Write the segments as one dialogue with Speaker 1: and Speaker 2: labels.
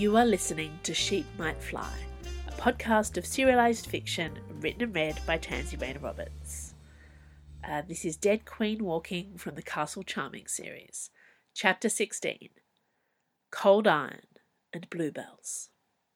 Speaker 1: You are listening to Sheep Might Fly, a podcast of serialised fiction written and read by Tansy Rayner Roberts. This is Dead Queen Walking from the Castle Charming series, Chapter 16, Cold Iron and Bluebells.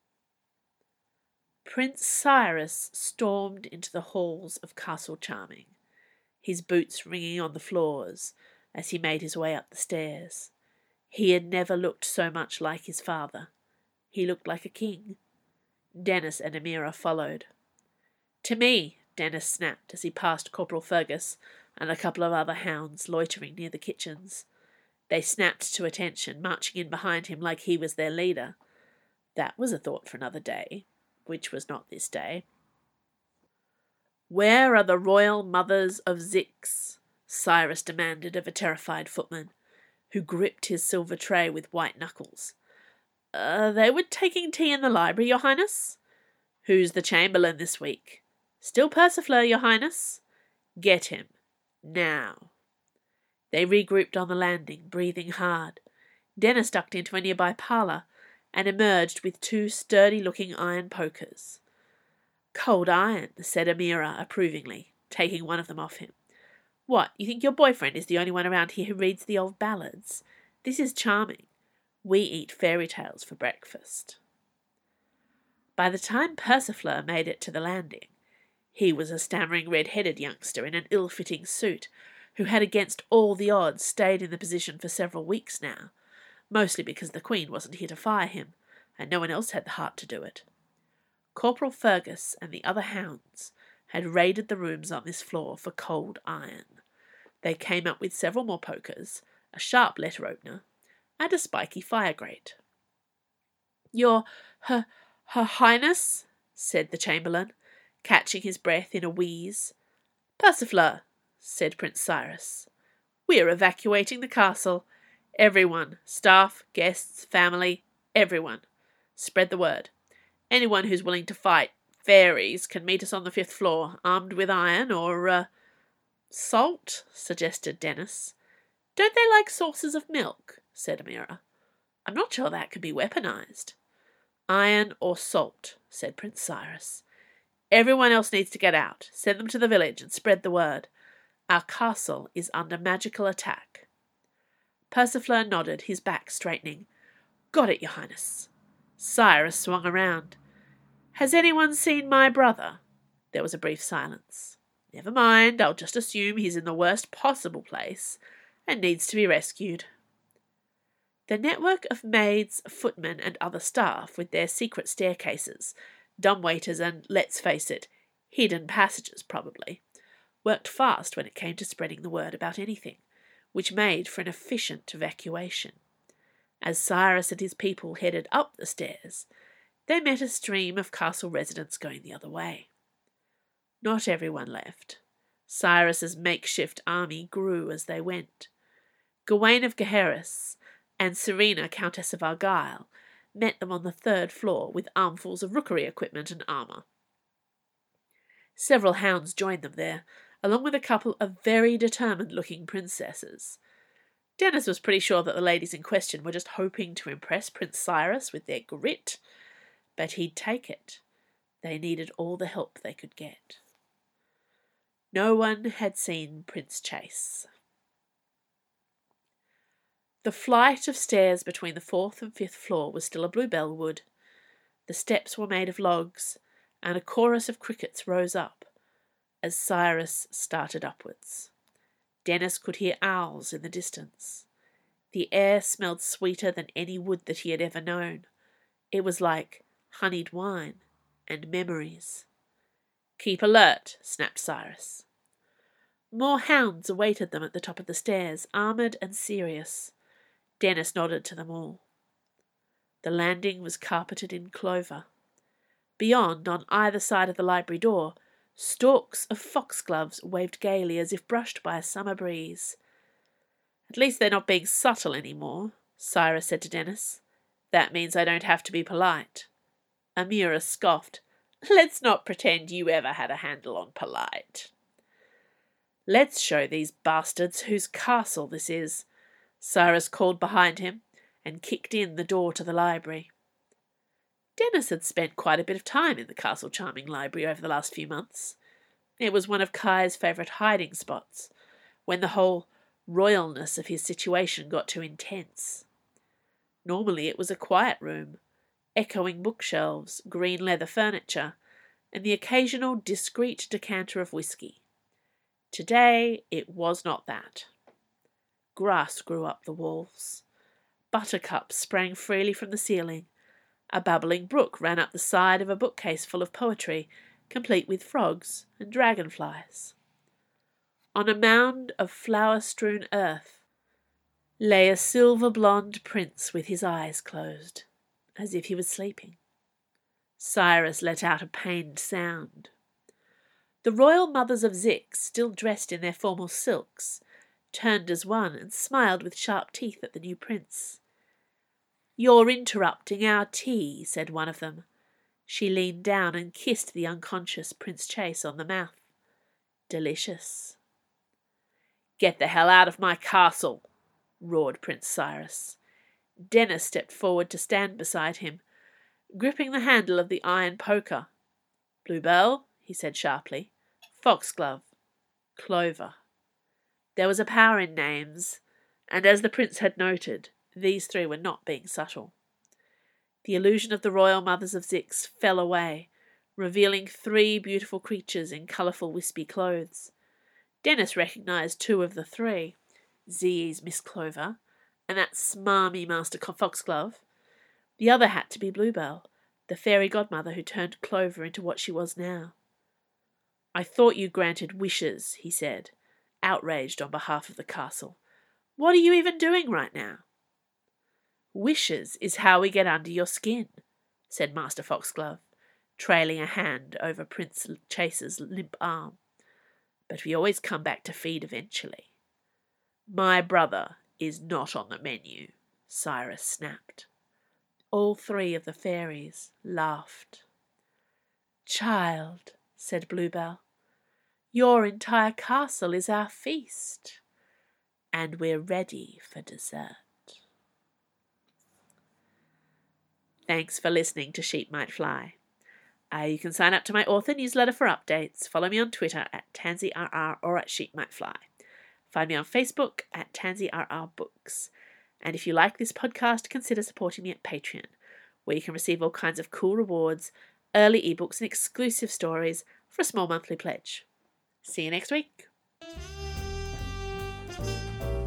Speaker 1: Prince Cyrus stormed into the halls of Castle Charming, his boots ringing on the floors as he made his way up the stairs. He had never looked so much like his father. He looked like a king. Dennis and Amira followed. "To me," Dennis snapped as he passed Corporal Fergus and a couple of other hounds loitering near the kitchens. They snapped to attention, marching in behind him like he was their leader. That was a thought for another day, which was not this day. "Where are the royal mothers of Zix?" Cyrus demanded of a terrified footman, who gripped his silver tray with white knuckles. They were taking tea in the library, your highness." "Who's the chamberlain this week?" "Still Persifleur, your highness." "Get him. Now." They regrouped on the landing, breathing hard. Dennis ducked into a nearby parlour and emerged with two sturdy-looking iron pokers. "Cold iron," said Amira approvingly, taking one of them off him. "What, you think your boyfriend is the only one around here who reads the old ballads? This is charming. We eat fairy tales for breakfast." By the time Persifleur made it to the landing, he was a stammering red-headed youngster in an ill-fitting suit who had against all the odds stayed in the position for several weeks now, mostly because the Queen wasn't here to fire him, and no one else had the heart to do it. Corporal Fergus and the other hounds had raided the rooms on this floor for cold iron. They came up with several more pokers, a sharp letter opener, and a spiky fire grate. "Your her highness," said the chamberlain, catching his breath in a wheeze. "Persifleur," said Prince Cyrus. "We're evacuating the castle. Everyone, staff, guests, family, everyone. Spread the word. Anyone who's willing to fight fairies can meet us on the 5th floor, armed with iron or, salt," suggested Dennis. "Don't they like saucers of milk?" said Amira. "I'm not sure that can be weaponized." "Iron or salt," said Prince Cyrus. "Everyone else needs to get out. Send them to the village and spread the word. Our castle is under magical attack." Persifleur nodded, his back straightening. "Got it, your highness." Cyrus swung around. "Has anyone seen my brother?" There was a brief silence. "Never mind, I'll just assume he's in the worst possible place and needs to be rescued." The network of maids, footmen, and other staff, with their secret staircases, dumbwaiters, and, let's face it, hidden passages probably, worked fast when it came to spreading the word about anything, which made for an efficient evacuation. As Cyrus and his people headed up the stairs, they met a stream of castle residents going the other way. Not everyone left. Cyrus's makeshift army grew as they went. Gawain of Gaheris and Serena, Countess of Argyle, met them on the 3rd floor with armfuls of rookery equipment and armour. Several hounds joined them there, along with a couple of very determined-looking princesses. Dennis was pretty sure that the ladies in question were just hoping to impress Prince Cyrus with their grit, but he'd take it. They needed all the help they could get. No one had seen Prince Chase. The flight of stairs between the 4th and 5th floor was still a bluebell wood. The steps were made of logs, and a chorus of crickets rose up as Cyrus started upwards. Dennis could hear owls in the distance. The air smelled sweeter than any wood that he had ever known. It was like honeyed wine and memories. "Keep alert," snapped Cyrus. More hounds awaited them at the top of the stairs, armoured and serious. Dennis nodded to them all. The landing was carpeted in clover. Beyond, on either side of the library door, stalks of foxgloves waved gaily as if brushed by a summer breeze. "At least they're not being subtle any more," Cyrus said to Dennis. "That means I don't have to be polite." Amira scoffed. "Let's not pretend you ever had a handle on polite." "Let's show these bastards whose castle this is," Cyrus called behind him, and kicked in the door to the library. Dennis had spent quite a bit of time in the Castle Charming library over the last few months. It was one of Kai's favourite hiding spots, when the whole royalness of his situation got too intense. Normally it was a quiet room, echoing bookshelves, green leather furniture, and the occasional discreet decanter of whisky. Today it was not that. Grass grew up the walls. Buttercups sprang freely from the ceiling. A babbling brook ran up the side of a bookcase full of poetry, complete with frogs and dragonflies. On a mound of flower-strewn earth lay a silver-blonde prince with his eyes closed, as if he was sleeping. Cyrus let out a pained sound. The royal mothers of Zik, still dressed in their formal silks, turned as one and smiled with sharp teeth at the new prince. "You're interrupting our tea," said one of them. She leaned down and kissed the unconscious Prince Chase on the mouth. "Delicious." "Get the hell out of my castle," roared Prince Cyrus. Dennis stepped forward to stand beside him, gripping the handle of the iron poker. "Bluebell," he said sharply. "Foxglove. Clover." There was a power in names, and as the prince had noted, these three were not being subtle. The illusion of the royal mothers of Zik fell away, revealing three beautiful creatures in colourful wispy clothes. Dennis recognised two of the three, Zee's Miss Clover, and that smarmy Master Foxglove. The other had to be Bluebell, the fairy godmother who turned Clover into what she was now. "I thought you granted wishes," he said, outraged on behalf of the castle. "What are you even doing right now?" "Wishes is how we get under your skin," said Master Foxglove, trailing a hand over Prince Chase's limp arm. "But we always come back to feed eventually." "My brother is not on the menu," Cyrus snapped. All three of the fairies laughed. "Child," said Bluebell, "your entire castle is our feast, and we're ready for dessert." Thanks for listening to Sheep Might Fly. You can sign up to my author newsletter for updates. Follow me on Twitter at TansyRR or at Sheep Might Fly. Find me on Facebook at TansyRR Books. And if you like this podcast, consider supporting me at Patreon, where you can receive all kinds of cool rewards, early ebooks, and exclusive stories for a small monthly pledge. See you next week.